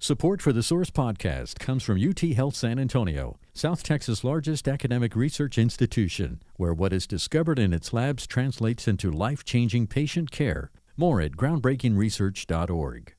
Support for the Source podcast comes from UT Health San Antonio, South Texas' largest academic research institution, where what is discovered in its labs translates into life-changing patient care. More at groundbreakingresearch.org.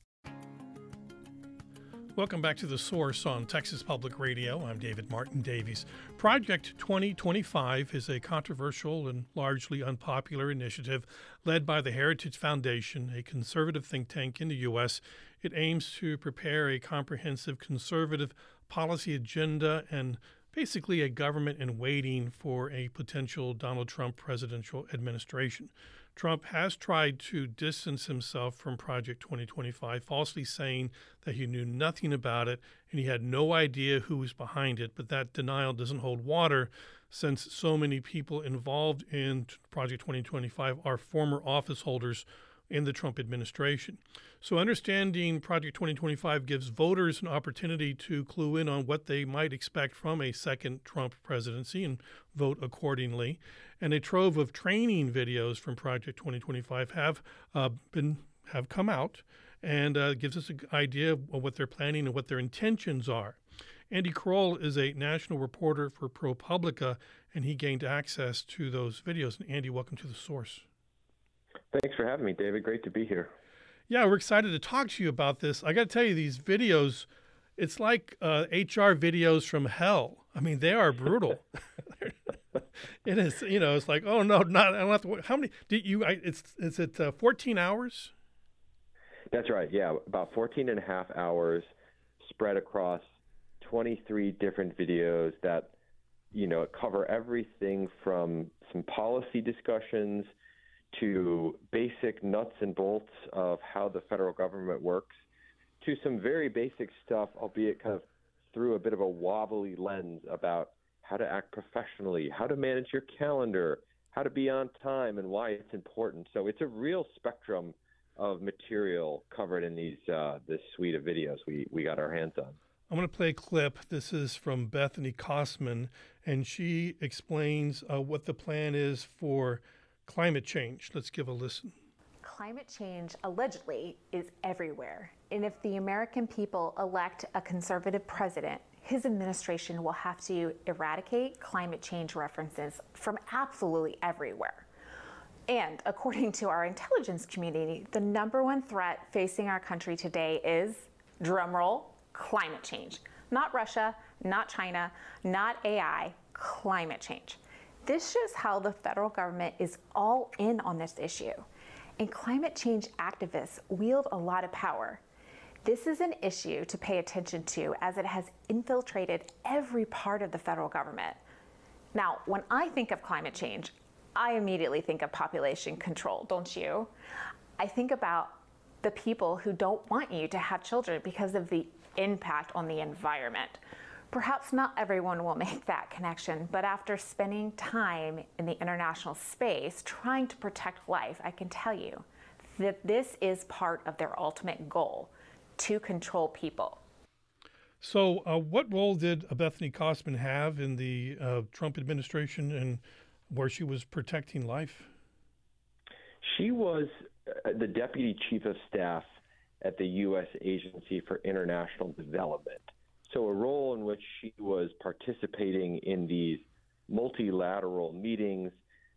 Welcome back to The Source on Texas Public Radio. I'm David Martin Davies. Project 2025 is a controversial and largely unpopular initiative led by the Heritage Foundation, a conservative think tank in the U.S. It aims to prepare a comprehensive conservative policy agenda and basically a government in waiting for a potential Donald Trump presidential administration. Trump has tried to distance himself from Project 2025, falsely saying that he knew nothing about it and he had no idea who was behind it. But that denial doesn't hold water since so many people involved in Project 2025 are former office holders in the Trump administration. So understanding Project 2025 gives voters an opportunity to clue in on what they might expect from a second Trump presidency and vote accordingly. And a trove of training videos from Project 2025 have come out and gives us an idea of what they're planning and what their intentions are. Andy Kroll is a national reporter for ProPublica, and he gained access to those videos. And Andy, welcome to The Source. Thanks for having me, David. Great to be here. Yeah, we're excited to talk to you about this. I got to tell you, these videos, it's like HR videos from hell. I mean, they are brutal. It is, it's like, oh no, I don't have to. How many did you? Is it 14 hours? That's right. Yeah, about 14 and a half hours spread across 23 different videos that, cover everything from some policy discussions to basic nuts and bolts of how the federal government works, to some very basic stuff, albeit kind of through a bit of a wobbly lens about how to act professionally, how to manage your calendar, how to be on time, and why it's important. So it's a real spectrum of material covered in this suite of videos we got our hands on. I'm going to play a clip. This is from Bethany Kosman, and she explains what the plan is for climate change. Let's give a listen. Climate change allegedly is everywhere. And if the American people elect a conservative president, his administration will have to eradicate climate change references from absolutely everywhere. And according to our intelligence community, the number one threat facing our country today is, drumroll, climate change. Not Russia, not China, not AI, climate change. This shows how the federal government is all in on this issue. And climate change activists wield a lot of power. This is an issue to pay attention to as it has infiltrated every part of the federal government. Now, when I think of climate change, I immediately think of population control, don't you? I think about the people who don't want you to have children because of the impact on the environment. Perhaps not everyone will make that connection, but after spending time in the international space trying to protect life, I can tell you that this is part of their ultimate goal, to control people. So what role did Bethany Kosman have in the Trump administration and where she was protecting life? She was the deputy chief of staff at the U.S. Agency for International Development. So a role in which she was participating in these multilateral meetings,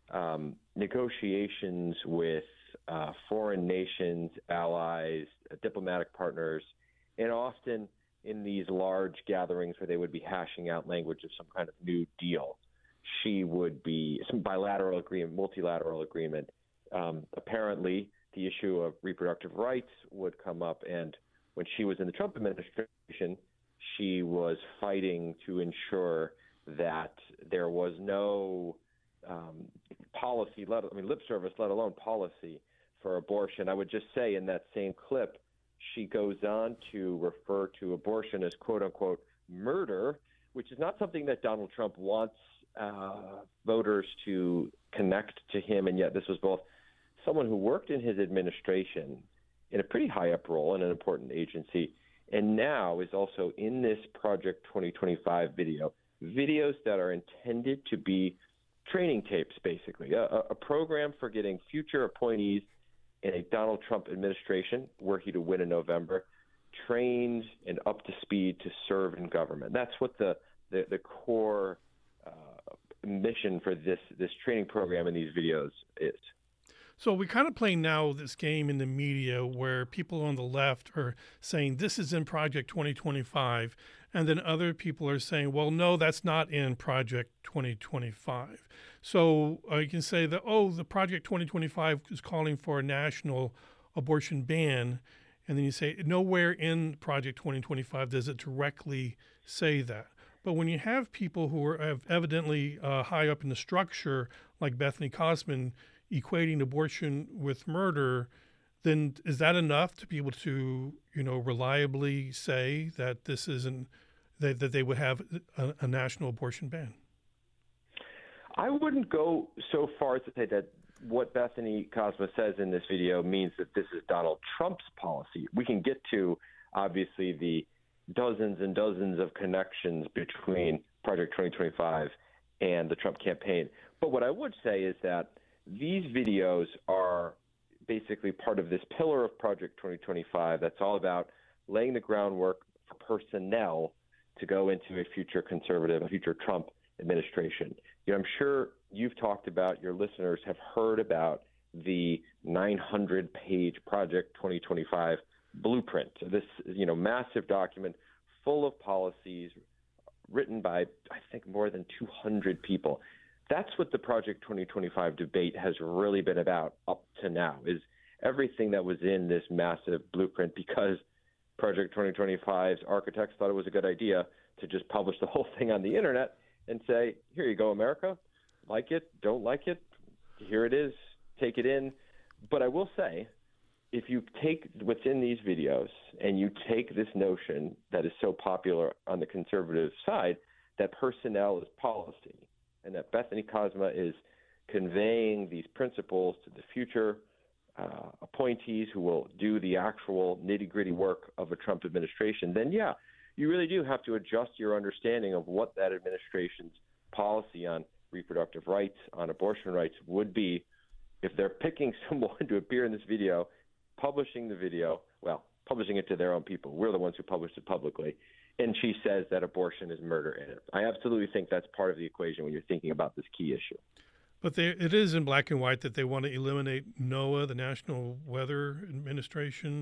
negotiations with foreign nations, allies, diplomatic partners, and often in these large gatherings where they would be hashing out language of some kind of new deal. She would be some bilateral agreement, multilateral agreement. Apparently, the issue of reproductive rights would come up, and when she was in the Trump administration, she was fighting to ensure that there was no policy, lip service, let alone policy for abortion. I would just say in that same clip, she goes on to refer to abortion as quote unquote murder, which is not something that Donald Trump wants voters to connect to him. And yet this was both someone who worked in his administration in a pretty high up role in an important agency, and now is also in this Project 2025 videos that are intended to be training tapes, basically, a program for getting future appointees in a Donald Trump administration, were he to win in November, trained and up to speed to serve in government. That's what the core mission for this training program in these videos is. So we're kind of playing now this game in the media where people on the left are saying this is in Project 2025, and then other people are saying, well, no, that's not in Project 2025. So you can say that, the Project 2025 is calling for a national abortion ban, and then you say nowhere in Project 2025 does it directly say that. But when you have people who are evidently high up in the structure, like Bethany Cosman, equating abortion with murder, then is that enough to be able to, reliably say that this isn't that they would have a national abortion ban? I wouldn't go so far as to say that what Bethany Cosma says in this video means that this is Donald Trump's policy. We can get to, obviously, the dozens and dozens of connections between Project 2025 and the Trump campaign. But what I would say is that these videos are basically part of this pillar of Project 2025 that's all about laying the groundwork for personnel to go into a future conservative, a future Trump administration. I'm sure you've talked about, your listeners have heard about the 900-page Project 2025 blueprint, this massive document full of policies written by, I think, more than 200 people. That's what the Project 2025 debate has really been about up to now, is everything that was in this massive blueprint, because Project 2025's architects thought it was a good idea to just publish the whole thing on the internet and say, here you go, America. Like it, don't like it, here it is, take it in. But I will say, if you take what's in these videos and you take this notion that is so popular on the conservative side, that personnel is policy, and that Bethany Cosma is conveying these principles to the future appointees who will do the actual nitty-gritty work of a Trump administration, then yeah, you really do have to adjust your understanding of what that administration's policy on reproductive rights, on abortion rights would be if they're picking someone to appear in this video, publishing it to their own people. We're the ones who published it publicly. And she says that abortion is murder in it. I absolutely think that's part of the equation when you're thinking about this key issue. But it is in black and white that they want to eliminate NOAA, the National Weather Administration.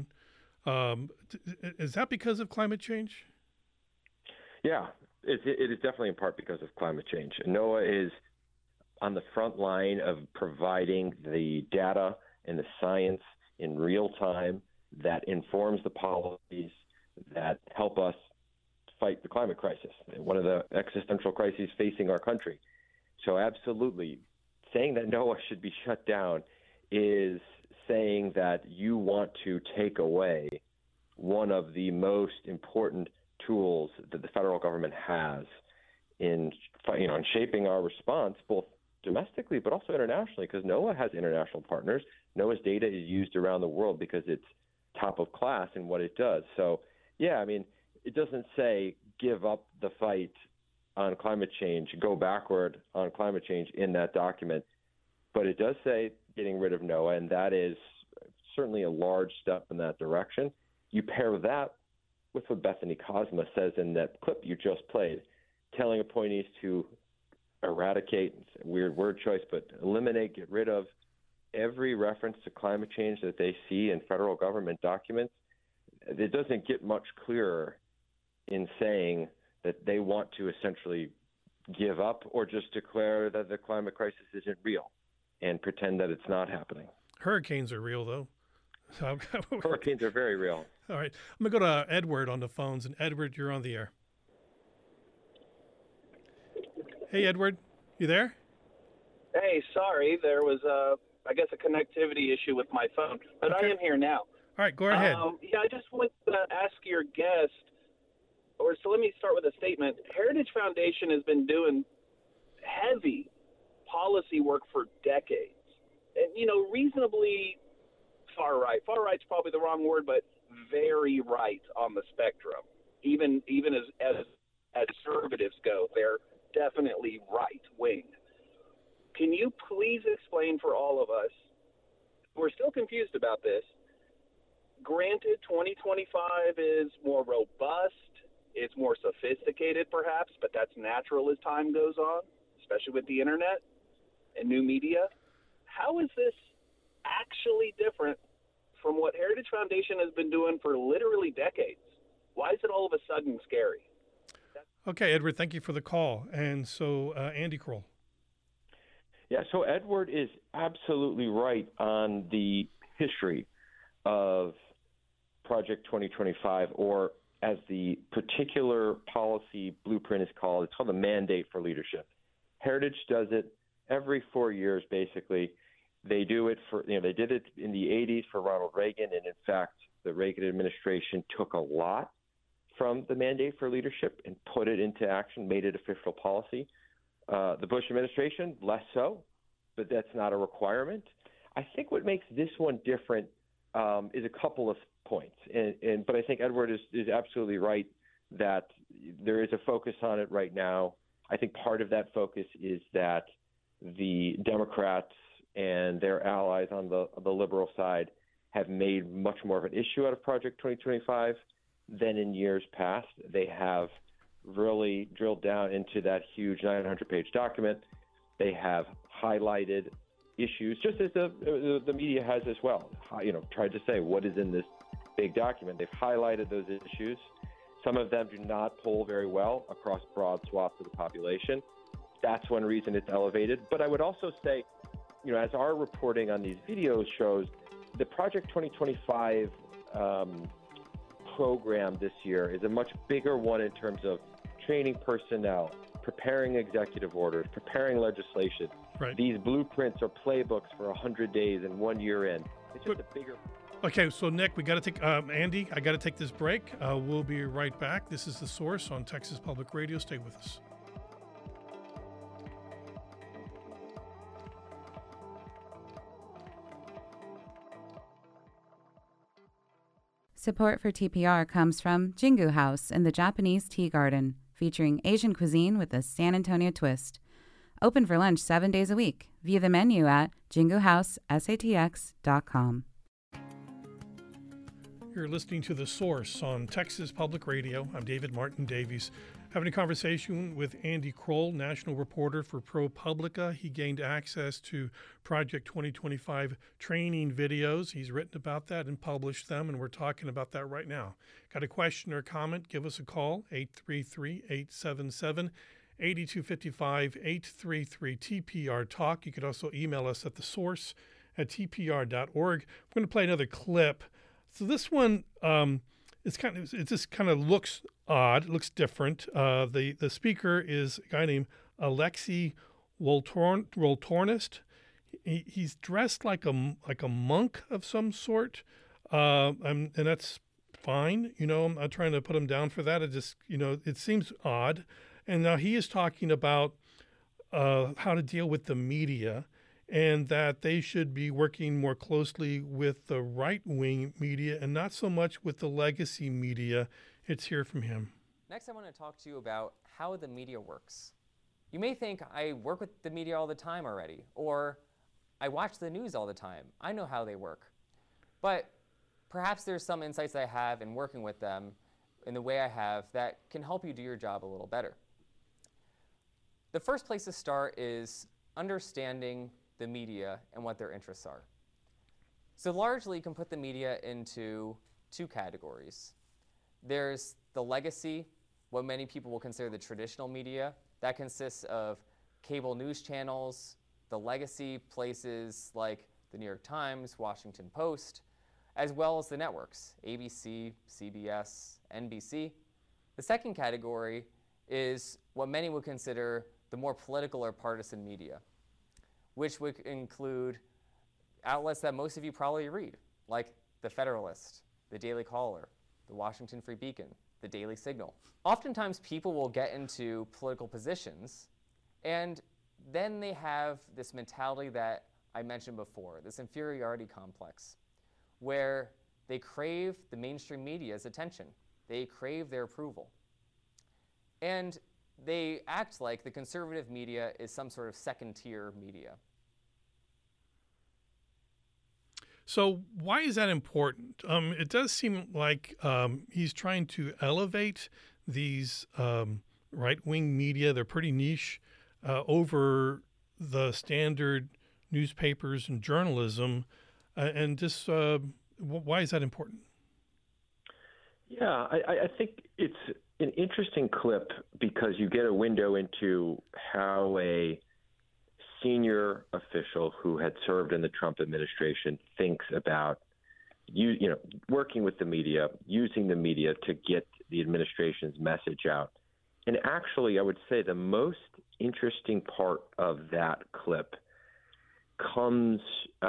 Is that because of climate change? Yeah, it is definitely in part because of climate change. NOAA is on the front line of providing the data and the science in real time that informs the policies that help us fight the climate crisis, one of the existential crises facing our country. So absolutely, saying that NOAA should be shut down is saying that you want to take away one of the most important tools that the federal government has in shaping our response, both domestically but also internationally, because NOAA has international partners. NOAA's data is used around the world because it's top of class in what it does. So, yeah, it doesn't say give up the fight on climate change, go backward on climate change in that document, but it does say getting rid of NOAA, and that is certainly a large step in that direction. You pair that with what Bethany Cosma says in that clip you just played, telling appointees to eradicate, weird word choice, but eliminate, get rid of every reference to climate change that they see in federal government documents. It doesn't get much clearer in saying that they want to essentially give up or just declare that the climate crisis isn't real and pretend that it's not happening. Hurricanes are real, though. Hurricanes are very real. All right. I'm going to go to Edward on the phones. And Edward, you're on the air. Hey, Edward. You there? Hey, sorry. There was, a connectivity issue with my phone. But okay. I am here now. All right. Go ahead. I just want to ask your guest, so let me start with a statement. Heritage Foundation has been doing heavy policy work for decades. And, reasonably far right. Far right's probably the wrong word, but very right on the spectrum. Even as conservatives go, they're definitely right-wing. Can you please explain for all of us, we're still confused about this, Granted, 2025 is more robust. It's more sophisticated, perhaps, but that's natural as time goes on, especially with the internet and new media. How is this actually different from what Heritage Foundation has been doing for literally decades? Why is it all of a sudden scary? Okay, Edward, thank you for the call. And so, Andy Kroll. Yeah, so Edward is absolutely right on the history of Project 2025, or as the particular policy blueprint is called, it's called the Mandate for Leadership. Heritage does it every 4 years, basically. They do it they did it in the 80s for Ronald Reagan, and in fact, the Reagan administration took a lot from the Mandate for Leadership and put it into action, made it official policy. The Bush administration, less so, but that's not a requirement. I think what makes this one different is a couple of points. But I think Edward is absolutely right that there is a focus on it right now. I think part of that focus is that the Democrats and their allies on the liberal side have made much more of an issue out of Project 2025 than in years past. They have really drilled down into that huge 900-page document. They have highlighted issues, just as the media has as well. Tried to say what is in this big document. They've highlighted those issues. Some of them do not poll very well across broad swaths of the population. That's one reason it's elevated. But I would also say, as our reporting on these videos shows, the Project 2025 program this year is a much bigger one in terms of training personnel, preparing executive orders, preparing legislation. Right. These blueprints are playbooks for 100 days and 1 year in. It's just a bigger. Okay, so Nick, we got to take Andy. I got to take this break. We'll be right back. This is The Source on Texas Public Radio. Stay with us. Support for TPR comes from Jingu House in the Japanese Tea Garden, featuring Asian cuisine with a San Antonio twist. Open for lunch 7 days a week. View the menu at jinguhousesatx.com. You're listening to The Source on Texas Public Radio. I'm David Martin Davies, having a conversation with Andy Kroll, national reporter for ProPublica. He gained access to Project 2025 training videos. He's written about that and published them, and we're talking about that right now. Got a question or comment? Give us a call, 833-877-8255, 833-TPR-TALK. You could also email us at thesource@tpr.org. We're going to play another clip. So this one, it just kind of looks odd. It looks different. The speaker is a guy named Alexei Woltornist. He's dressed like a monk of some sort, and that's fine. I'm not trying to put him down for that. It just it seems odd. And now he is talking about how to deal with the media, and that they should be working more closely with the right-wing media and not so much with the legacy media. Let's hear from him. Next, I want to talk to you about how the media works. You may think I work with the media all the time already, or I watch the news all the time. I know how they work. But perhaps there's some insights I have in working with them in the way I have that can help you do your job a little better. The first place to start is understanding the media and what their interests are. So largely you can put the media into two categories. There's the legacy, what many people will consider the traditional media. That consists of cable news channels, the legacy places like the New York Times, Washington Post, as well as the networks, ABC, CBS, NBC. The second category is what many would consider the more political or partisan media, which would include outlets that most of you probably read, like The Federalist, The Daily Caller, The Washington Free Beacon, The Daily Signal. Oftentimes people will get into political positions, and then they have this mentality that I mentioned before, this inferiority complex, where they crave the mainstream media's attention. They crave their approval. And they act like the conservative media is some sort of second-tier media. So why is that important? It does seem like he's trying to elevate these right-wing media. They're pretty niche over the standard newspapers and journalism. And just why is that important? Yeah, I think it's an interesting clip because you get a window into how a senior official who had served in the Trump administration thinks about working with the media, using the media to get the administration's message out. And actually, I would say the most interesting part of that clip comes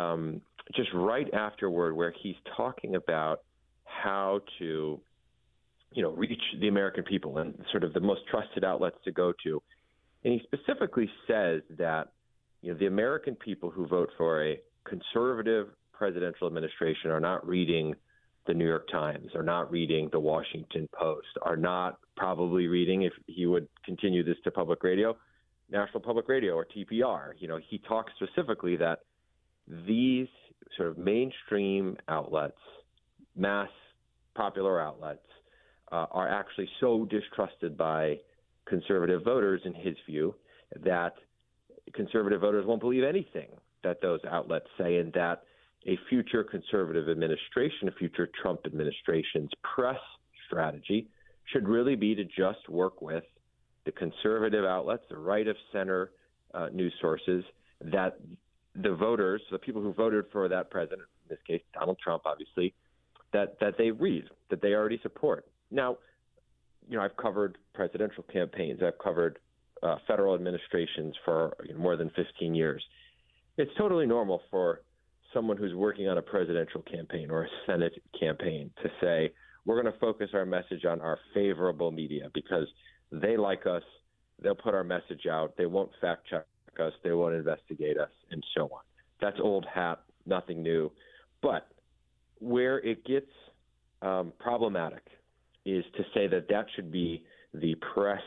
just right afterward, where he's talking about how to reach the American people and sort of the most trusted outlets to go to. And he specifically says that the American people who vote for a conservative presidential administration are not reading the New York Times, are not reading the Washington Post, are not probably reading, if he would continue this to public radio, National Public Radio or TPR. He talks specifically that these sort of mainstream outlets, mass popular outlets, are actually so distrusted by conservative voters, in his view, that conservative voters won't believe anything that those outlets say, and that a future conservative administration, a future Trump administration's press strategy should really be to just work with the conservative outlets, the right-of-center news sources that the voters, the people who voted for that president, in this case Donald Trump, obviously, that they read, that they already support. Now, I've covered presidential campaigns. I've covered federal administrations for more than 15 years. It's totally normal for someone who's working on a presidential campaign or a Senate campaign to say, we're going to focus our message on our favorable media because they like us. They'll put our message out. They won't fact check us. They won't investigate us, and so on. That's old hat, nothing new. But where it gets problematic is to say that should be the press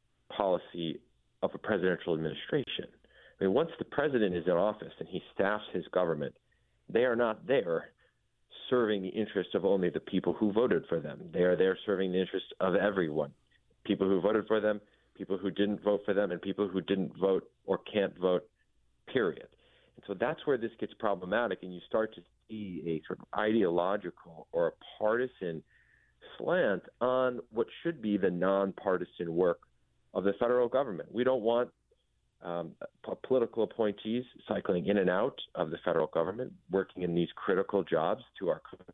policy of a presidential administration. I mean, once the president is in office and he staffs his government, they are not there serving the interests of only the people who voted for them. They are there serving the interests of everyone, people who voted for them, people who didn't vote for them, and people who didn't vote or can't vote, period. And so that's where this gets problematic, and you start to see a sort of ideological or a partisan slant on what should be the nonpartisan work of the federal government. We don't want political appointees cycling in and out of the federal government, working in these critical jobs to our country,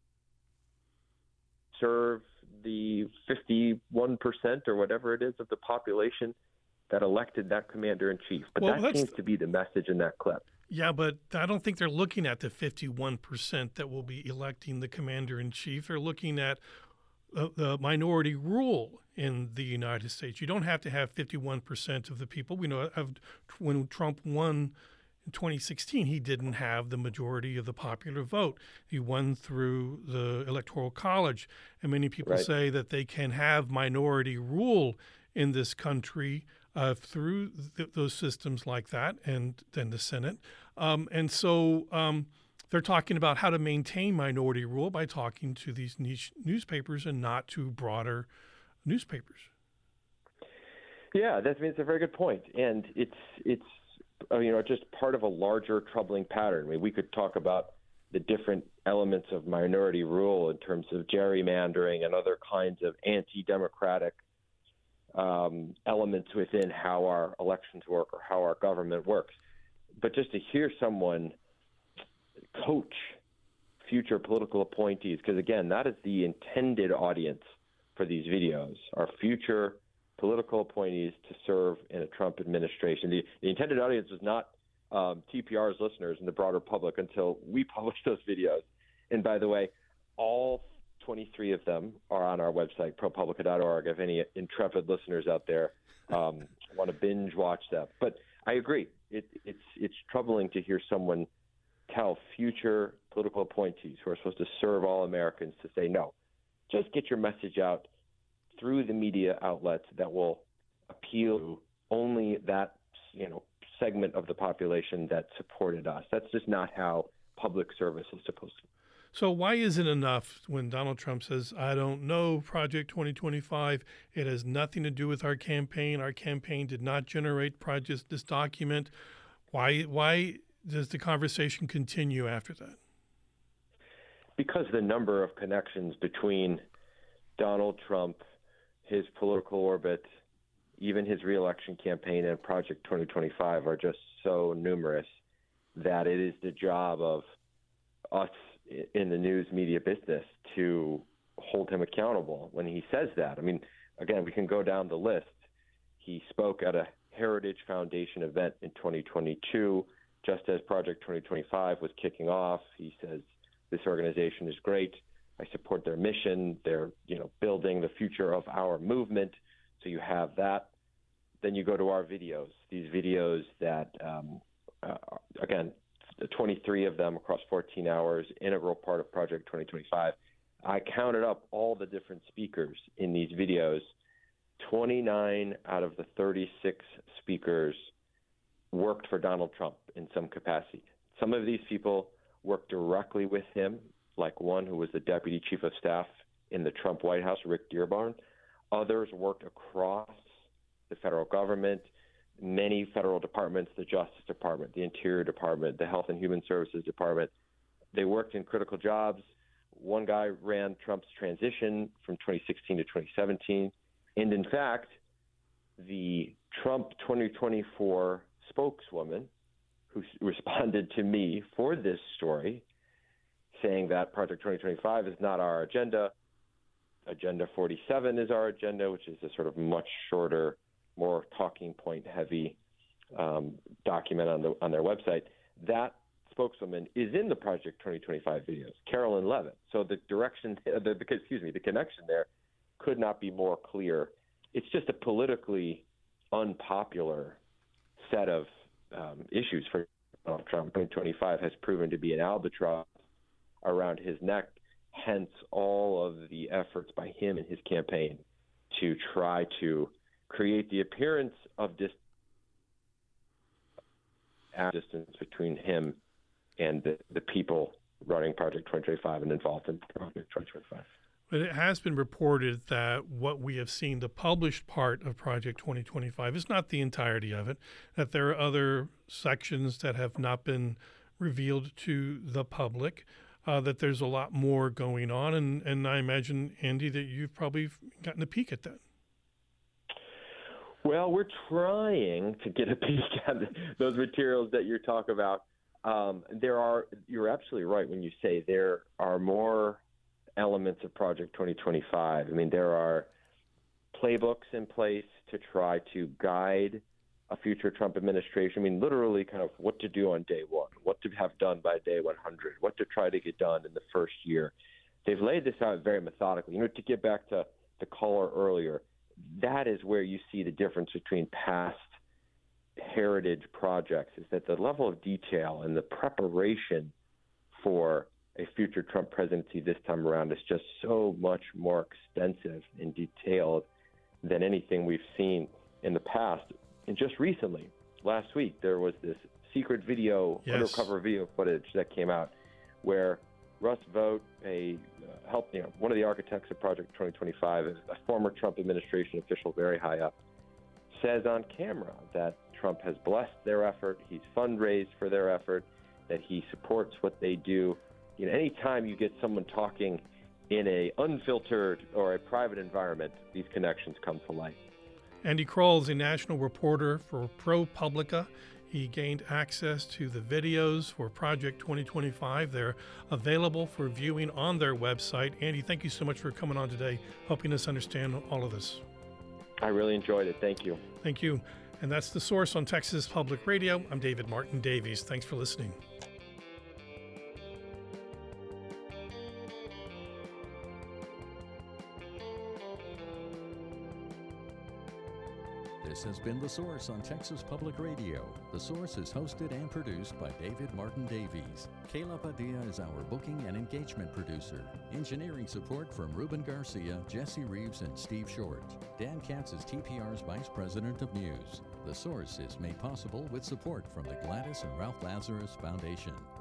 serve the 51% or whatever it is of the population that elected that commander-in-chief. But that seems to be the message in that clip. Yeah, but I don't think they're looking at the 51% that will be electing the commander-in-chief. They're looking at the minority rule in the United States. You don't have to have 51% of the people. We know when Trump won in 2016, he didn't have the majority of the popular vote. He won through the Electoral College. And many people say that they can have minority rule in this country through those systems like that, and then the Senate. And so they're talking about how to maintain minority rule by talking to these niche newspapers and not to broader newspapers. Yeah, it's a very good point, and it's just part of a larger troubling pattern. I mean, we could talk about the different elements of minority rule in terms of gerrymandering and other kinds of anti-democratic elements within how our elections work or how our government works. But just to hear someone coach future political appointees, because again, that is the intended audience for these videos, are future political appointees to serve in a Trump administration. The intended audience was not TPR's listeners and the broader public until we published those videos. And by the way, all 23 of them are on our website, ProPublica.org, if any intrepid listeners out there want to binge watch them. But I agree. It's troubling to hear someone tell future political appointees who are supposed to serve all Americans to say, no, just get your message out through the media outlets that will appeal to only that segment of the population that supported us. That's just not how public service is supposed to. So why isn't enough when Donald Trump says, I don't know, Project 2025, it has nothing to do with our campaign. Our campaign did not generate this document. Why does the conversation continue after that? Because the number of connections between Donald Trump, his political orbit, even his reelection campaign and Project 2025 are just so numerous that it is the job of us in the news media business to hold him accountable when he says that. I mean, again, we can go down the list. He spoke at a Heritage Foundation event in 2022, just as Project 2025 was kicking off. He says, this organization is great. I support their mission. They're, building the future of our movement. So you have that. Then you go to our videos, these videos that, again, 23 of them across 14 hours, integral part of Project 2025. I counted up all the different speakers in these videos. 29 out of the 36 speakers worked for Donald Trump in some capacity. Some of these people worked directly with him, like one who was the deputy chief of staff in the Trump White House, Rick Dearborn. Others worked across the federal government, many federal departments, the Justice Department, the Interior Department, the Health and Human Services Department. They worked in critical jobs. One guy ran Trump's transition from 2016 to 2017. And in fact, the Trump 2024 spokeswoman who responded to me for this story saying that Project 2025 is not our agenda. Agenda 47 is our agenda, which is a sort of much shorter, more talking point heavy document on their website. That spokeswoman is in the Project 2025 videos, Carolyn Levitt. So the connection there could not be more clear. It's just a politically unpopular set of issues for Donald Trump. 2025 has proven to be an albatross around his neck, hence all of the efforts by him and his campaign to try to create the appearance of distance between him and the people running Project 2025 and involved in Project 2025. But it has been reported that what we have seen, the published part of Project 2025, is not the entirety of it, that there are other sections that have not been revealed to the public, that there's a lot more going on. And I imagine, Andy, that you've probably gotten a peek at that. Well, we're trying to get a peek at those materials that you're talking about. You're absolutely right when you say there are more elements of Project 2025. I mean, there are playbooks in place to try to guide a future Trump administration. I mean, literally kind of what to do on day one, what to have done by day 100, what to try to get done in the first year. They've laid this out very methodically. To get back to the caller earlier, that is where you see the difference between past heritage projects, is that the level of detail and the preparation for a future Trump presidency this time around is just so much more extensive and detailed than anything we've seen in the past. And just recently, last week, there was this secret video, undercover video footage that came out where Russ Vought, one of the architects of Project 2025, a former Trump administration official very high up, says on camera that Trump has blessed their effort, he's fundraised for their effort, that he supports what they do. Anytime you get someone talking in a unfiltered or a private environment, these connections come to light. Andy Kroll is a national reporter for ProPublica. He gained access to the videos for Project 2025. They're available for viewing on their website. Andy, thank you so much for coming on today, helping us understand all of this. I really enjoyed it. Thank you. Thank you. And that's The Source on Texas Public Radio. I'm David Martin Davies. Thanks for listening. This has been The Source on Texas Public Radio. The Source is hosted and produced by David Martin Davies. Kayla Padilla is our booking and engagement producer. Engineering support from Ruben Garcia, Jesse Reeves, and Steve Short. Dan Katz is TPR's Vice President of News. The Source is made possible with support from the Gladys and Ralph Lazarus Foundation.